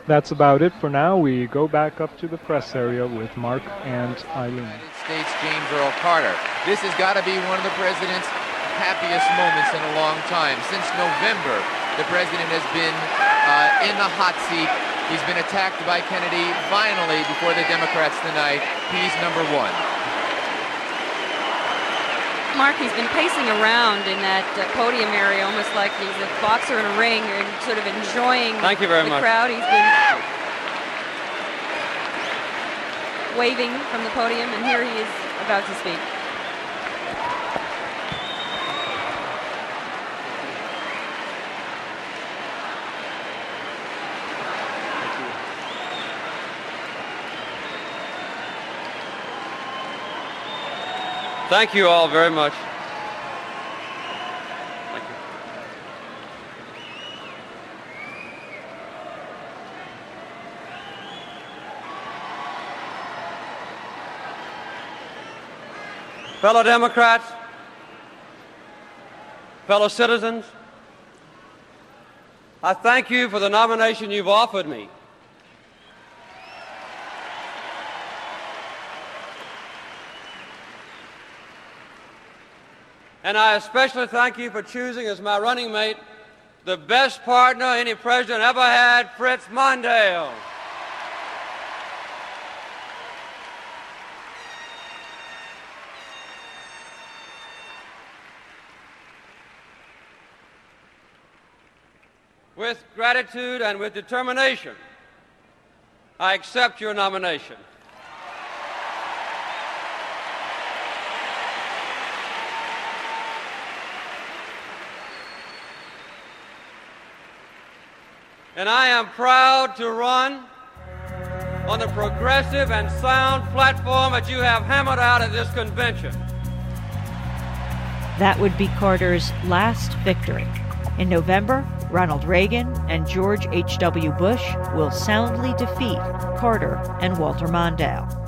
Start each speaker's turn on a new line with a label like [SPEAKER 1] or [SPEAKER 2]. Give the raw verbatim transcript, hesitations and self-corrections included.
[SPEAKER 1] That's about it for now. We go back up to the press area with Mark and Eileen.
[SPEAKER 2] United States James Earl Carter. This has got to be one of the president's happiest moments in a long time. Since November, the president has been uh, in the hot seat. He's been attacked by Kennedy. Finally, before the Democrats tonight, he's number one.
[SPEAKER 3] Mark, he's been pacing around in that uh, podium area almost like he's a boxer in a ring and sort of enjoying
[SPEAKER 4] Thank you very
[SPEAKER 3] the
[SPEAKER 4] much.
[SPEAKER 3] crowd. He's been waving from the podium, and here he is about to speak.
[SPEAKER 4] Thank you all very much. Thank you. Fellow Democrats, fellow citizens, I thank you for the nomination you've offered me. And I especially thank you for choosing as my running mate the best partner any president ever had, Fritz Mondale. With gratitude and with determination, I accept your nomination. And I am proud to run on the progressive and sound platform that you have hammered out at this convention.
[SPEAKER 5] That would be Carter's last victory. In November, Ronald Reagan and George H W Bush will soundly defeat Carter and Walter Mondale.